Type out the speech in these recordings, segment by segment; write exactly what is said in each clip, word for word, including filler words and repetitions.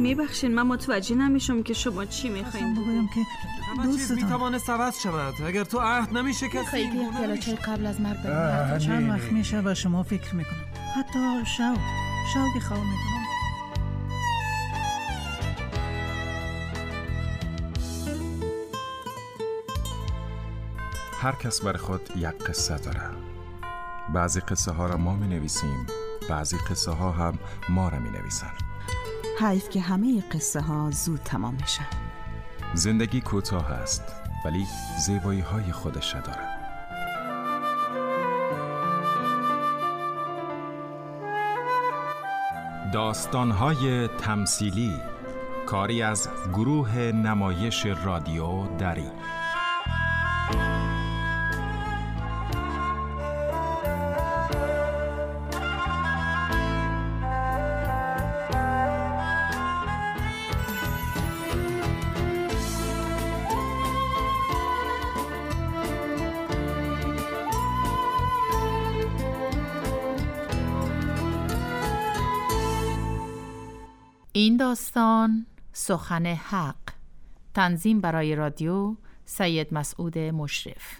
میبخشین، من متوجه نمیشم که شما چی میخواین بگویم که دوستتان میتوانه عوض شود اگر تو عهد نمیشه کسی خیلی پیالا چای قبل از مرگ بریم. چند وقت میشه و شما فکر میکنم، حتی شو شو که خواه میکنم. هر کس برای خود یک قصه داره. بعضی قصه ها را ما می نویسیم، بعضی قصه ها هم ما را می نویسن. حیف که همه قصه ها زود تمام میشن. زندگی کوتاه است ولی زیبایی های خودش داره. داستان های تمثیلی، کاری از گروه نمایش رادیو دری. این داستان سخن حق، تنظیم برای رادیو سید مسعود مشرف.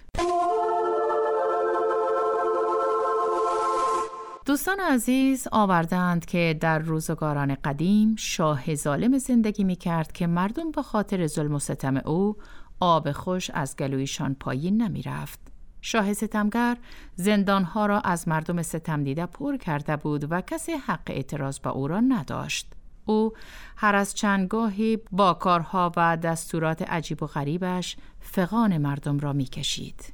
دوستان عزیز، آوردند که در روزگاران قدیم شاه ظالم زندگی می کرد که مردم به خاطر ظلم و ستم او آب خوش از گلویشان پایین نمی رفت. شاه ستمگر زندانها را از مردم ستم دیده پر کرده بود و کسی حق اعتراض به او را نداشت. او هر از چندگاهی با کارها و دستورات عجیب و غریبش فغان مردم را می کشید.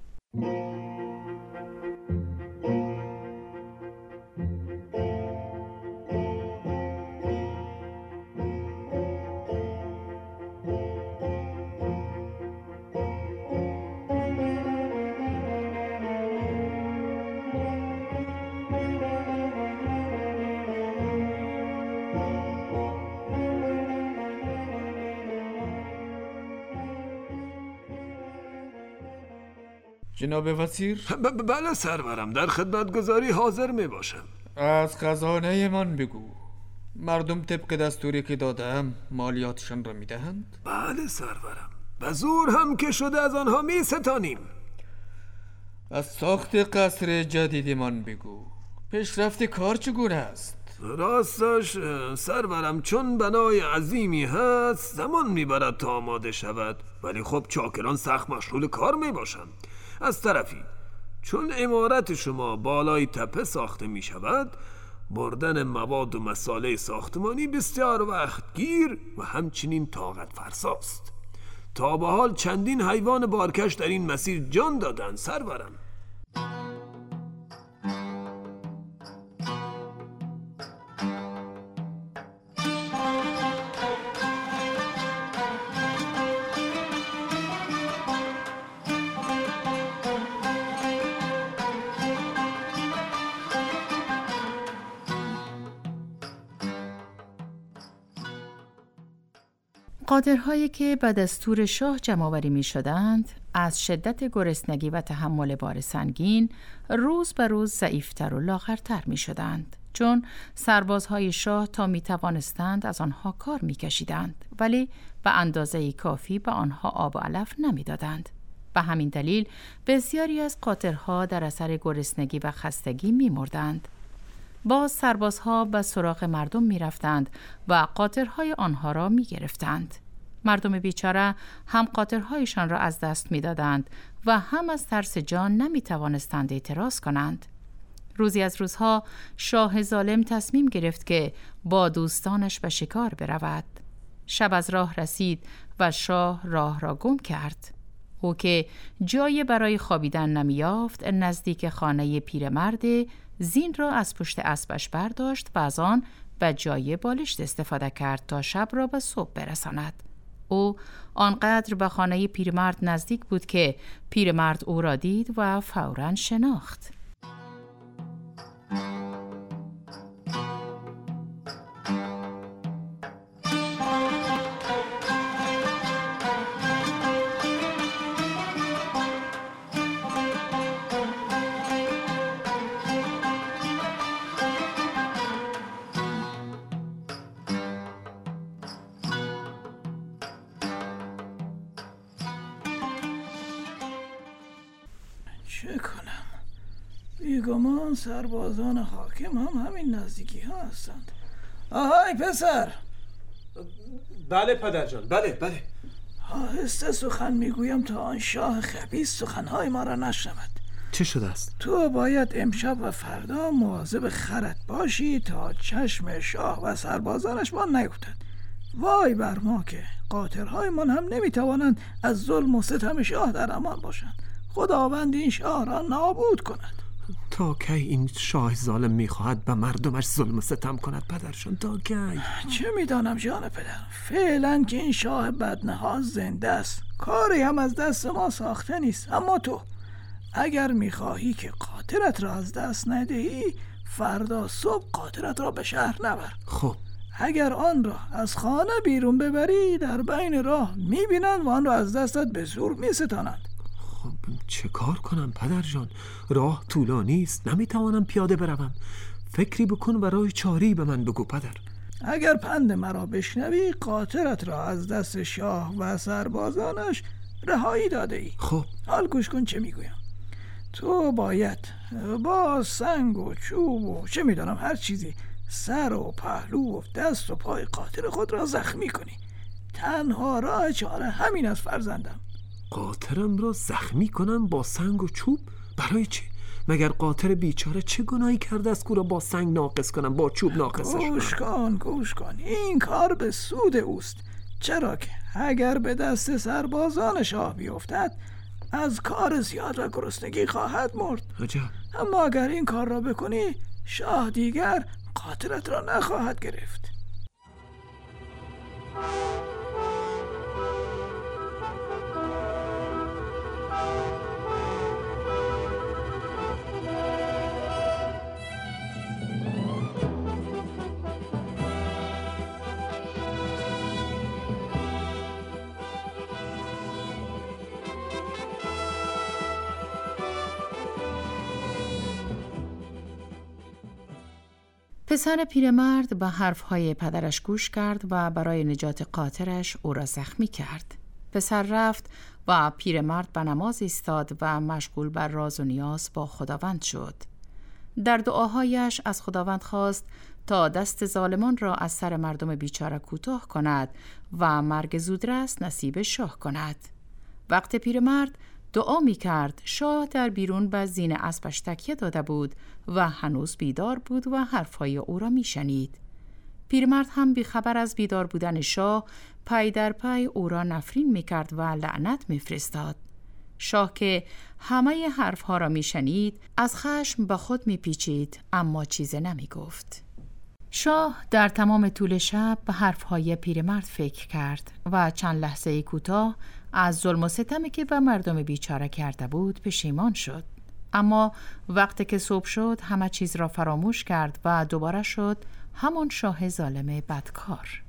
جناب وزیر؟ ب- بله سرورم، در خدمتگزاری حاضر می باشم. از خزانه من بگو، مردم طبق دستوری که دادم مالیاتشان را می دهند؟ بله سرورم، به زور هم که شده از آنها می ستانیم. از ساخت قصر جدید من بگو، پیشرفت کار چگونه است؟ راستش سرورم، چون بنای عظیمی هست زمان میبرد تا آماده شود، ولی خب چاکران سخت مشغول کار می باشند. از طرفی چون عمارت شما بالای تپه ساخته می شود، بردن مواد و مساله ساختمانی بسیار وقت گیر و همچنین طاقت فرساست. تا به حال چندین حیوان بارکش در این مسیر جان دادن سرورم. قادرهایی که به دستور شاه جمع‌آوری می شدند، از شدت گرسنگی و تحمل بار سنگین روز به روز ضعیفتر و لاغرتر می شدند، چون سربازهای شاه تا می توانستند از آنها کار می کشیدند ولی به اندازه کافی به آنها آب و علف نمی دادند. به همین دلیل بسیاری از قاطرها در اثر گرسنگی و خستگی می مردند. باز سربازها به سراغ مردم می رفتند و قاطرهای آنها را می گرفتند. مردم بیچاره هم قاطرهایشان را از دست می دادند و هم از ترس جان نمی توانستند اعتراض کنند. روزی از روزها شاه ظالم تصمیم گرفت که با دوستانش به شکار برود. شب از راه رسید و شاه راه را گم کرد. او که جای برای خوابیدن نمی یافت، نزدیک خانه پیرمرد زین را از پشت اسبش برداشت و از آن به جای بالشت استفاده کرد تا شب را به صبح برساند. او آنقدر به خانه پیرمرد نزدیک بود که پیرمرد او را دید و فوراً شناخت. بیگمان سربازان حاکم هم همین نزدیکی ها هستند. آهای پسر. بله پدرجان، بله بله. آهسته سخن میگویم تا آن شاه خبیث سخنهای ما را نشنود. چه شده است؟ تو باید امشب و فردا مواظب خرت باشی تا چشم شاه و سربازانش ما نیفتد. وای بر ما که قاطرهای من هم نمیتوانند از ظلم و ستم شاه در امان باشند. خداوند این شاه را نابود کند. تا کی این شاه ظالم میخواهد به مردمش ظلم و ستم کند پدرشان؟ تا کی؟ چه میدانم جان پدر. فعلا که این شاه بدنهاد زنده است، کاری هم از دست ما ساخته نیست. اما تو اگر میخواهی که قاطرت را از دست ندهی، فردا صبح قاطرت را به شهر نبر. خب اگر آن را از خانه بیرون ببری، در بین راه میبینند و آن را از دستت به زور میستانند. خب چه کار کنم پدرجان؟ راه طولانی است، نمیتوانم پیاده بروم. فکری بکن و راه چاری به من بگو پدر. اگر پند مرا بشنوی، قاطرت را از دست شاه و سربازانش رهایی داده ای. خب حال گوش کن چه میگویم. تو باید با سنگ و چوب و چه میدانم هر چیزی سر و پهلو و دست و پای قاطر خود را زخمی کنی. تنها راه چاره همین است فرزندم. قاطرم را زخمی کنم با سنگ و چوب؟ برای چی؟ مگر قاطر بیچاره چه گناهی کرده است که را با سنگ ناقص کنم، با چوب ناقصش کنم؟ گوش کن گوش کن این کار به سود اوست. چرا که اگر به دست سربازان شاه بیفتد، از کار زیاد و گرسنگی خواهد مرد. عجب. اما اگر این کار را بکنی، شاه دیگر قاطرت را نخواهد گرفت. پسر پیرمرد به حرفهای پدرش گوش کرد و برای نجات قاطرش او را زخمی کرد. پسر رفت و پیرمرد به نماز ایستاد و مشغول بر راز و نیاز با خداوند شد. در دعاهایش از خداوند خواست تا دست ظالمان را از سر مردم بیچاره کوتاه کند و مرگ زودرس نصیب شاه کند. وقت پیرمرد دعا می کرد، شاه در بیرون به زین اسبش تکیه داده بود و هنوز بیدار بود و حرفهای او را می شنید. پیرمرد هم بی خبر از بیدار بودن شاه پای در پای او را نفرین می کرد و لعنت می فرستاد. شاه که همه حرفها را می شنید از خشم به خود می پیچید، اما چیزی نمی گفت. شاه در تمام طول شب به حرفهای پیرمرد فکر کرد و چند لحظه کوتاه از ظلم و ستمی که به مردم بیچاره کرده بود پشیمان شد. اما وقتی که صبح شد همه چیز را فراموش کرد و دوباره شد همان شاه ظالم بدکار.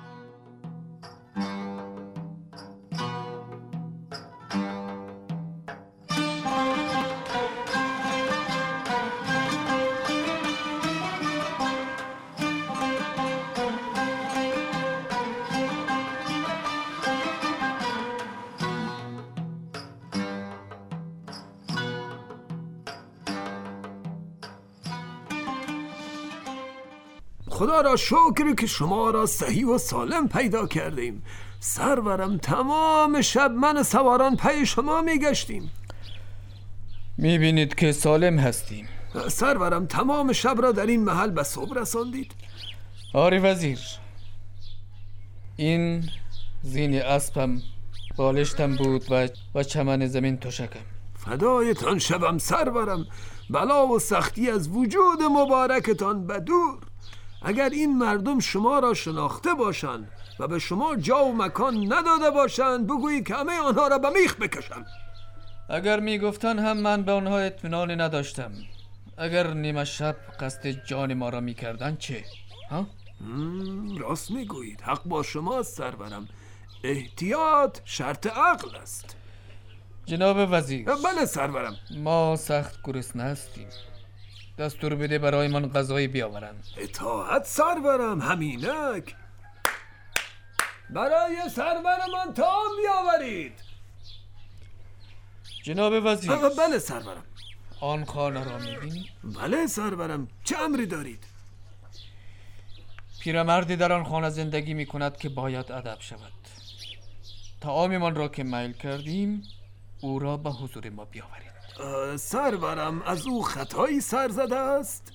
خدا را شکر که شما را صحیح و سالم پیدا کردیم. سرورم تمام شب من سواران پی شما میگشتیم. میبینید که سالم هستیم. سرورم تمام شب را در این محل به صبح رساندید. آری وزیر، این زین اسبم بالشتم بود و و چمن زمین تشکم. فدایتان شبم سرورم، بلا و سختی از وجود مبارکتان بدور. اگر این مردم شما را شناخته باشند و به شما جا و مکان نداده باشند، بگویید که همه آنها را به میخ بکشم. اگر میگفتن هم من به آنها اطمینانی نداشتم. اگر نیمه شب قصد جان ما را میکردن چه؟ ها؟ راست میگویید، حق با شماست سرورم. احتیاط شرط عقل است. جناب وزیر. بله سرورم. ما سخت گرسنه هستیم. دستور بده برای من غذایی بیاورند. اطاعت سرورم، همینک. برای سرورمان طعام بیاورید. جناب وزیر. بله سرورم. آن خانه را میبینی؟ بله سرورم، چه امری دارید؟ پیرمردی در آن خانه زندگی میکند که باید ادب شود. طعامیمان را که میل کردیم او را به حضور ما بیاورید. سرورم، از او خطایی سر زده است؟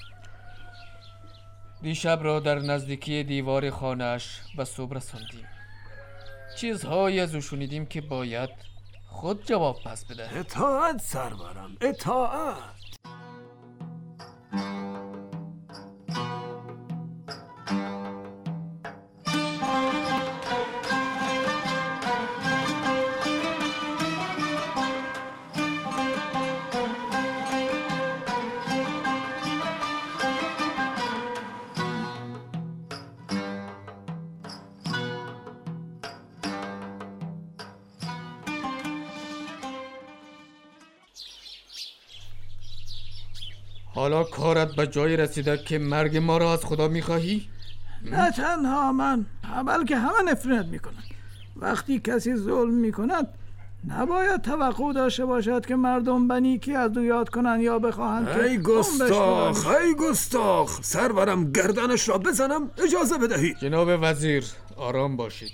دیشب را در نزدیکی دیوار خانه‌اش به صبح رساندیم. چیزهایی از او شنیدیم که باید خود جواب پس بده. اطاعت سرورم، اطاعت. حالا کارت به جایی رسیده که مرگ ما را از خدا میخواهی؟ نه تنها من، بلکه همه نفرت میکنند. وقتی کسی ظلم میکند نباید توقع داشته باشد که مردم بنی که از او یاد کنند یا بخواهند که ای گستاخ، ای گستاخ، سرورم گردنش را بزنم؟ اجازه بدهید. جناب وزیر آرام باشید.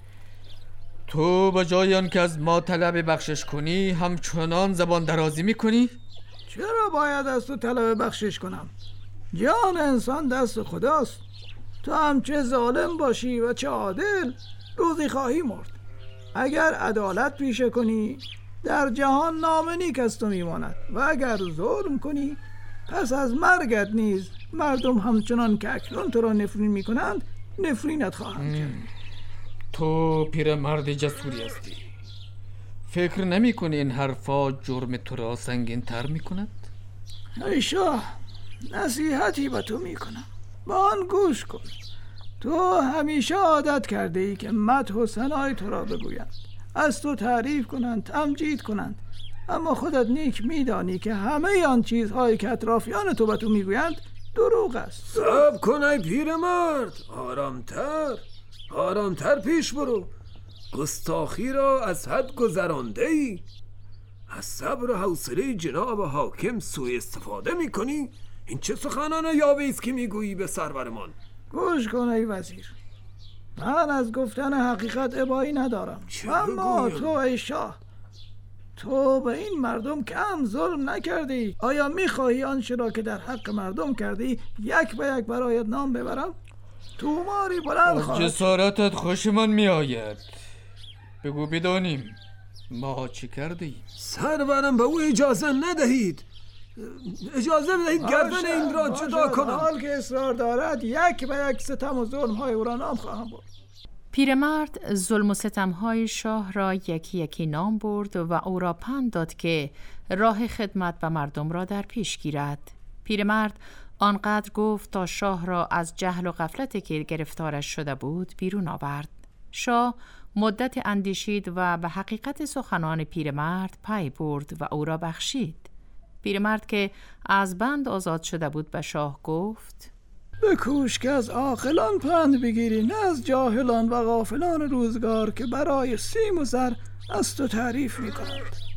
تو به جای آن که از ما طلب بخشش کنی همچنان زبان درازی میکنی؟ چرا باید از تو طلب بخشش کنم؟ جان انسان دست خداست. تو هم چه ظالم باشی و چه عادل روزی خواهی مرد. اگر عدالت پیشه کنی در جهان نام نیک از تو میماند و اگر ظلم کنی پس از مرگت نیز مردم همچنان که اکنون تو را نفرین میکنند نفرینت خواهند کرد. تو پیرمرد جسوری هستی. فکر نمی کنی این حرفا جرم تو را سنگین تر می کند؟ ای شاه، نصیحتی به تو می کنم، با آن گوش کن. تو همیشه عادت کرده ای که مدح و ثنای تو را بگویند، از تو تعریف کنند، تمجید کنند، اما خودت نیک می دانی که همه آن چیزهایی که اطرافیان تو به تو می گویند دروغ است. صبر کن ای پیرمرد، آرامتر آرامتر پیش برو. گستاخی را از حد گذرانده ای. از صبر و حوصله جناب حاکم سوء استفاده می کنی؟ این چه سخنان یاوه است که می گویی به سرورمان؟ گوش کن ای وزیر، من از گفتن حقیقت ابایی ندارم، اما تو ای شاه، تو به این مردم کم ظلم نکردی. آیا میخواهی آنچه را که در حق مردم کردی یک به یک برایت نام ببرم؟ توماری بلند خواهد. جسارتت خوشمان می آید. بگو بدانیم ما چی کردیم؟ سرورم به او اجازه ندهید. اجازه بدهید گردن این را جدا کنم. حال که اصرار دارد یک به یک ستم و ظلم های او را نام خواهم برد. پیرمرد ظلم و ستم های شاه را یکی یکی نام برد و او را پند داد که راه خدمت به مردم را در پیش گیرد. پیرمرد آنقدر گفت تا شاه را از جهل و غفلتی که گرفتارش شده بود بیرون آورد. شاه مدت اندیشید و به حقیقت سخنان پیرمرد پی برد و او را بخشید. پیرمرد که از بند آزاد شده بود به شاه گفت: بکوش که از عاقلان پند بگیری، نه از جاهلان و غافلان روزگار که برای سیم و زر از تو تعریف می کنند.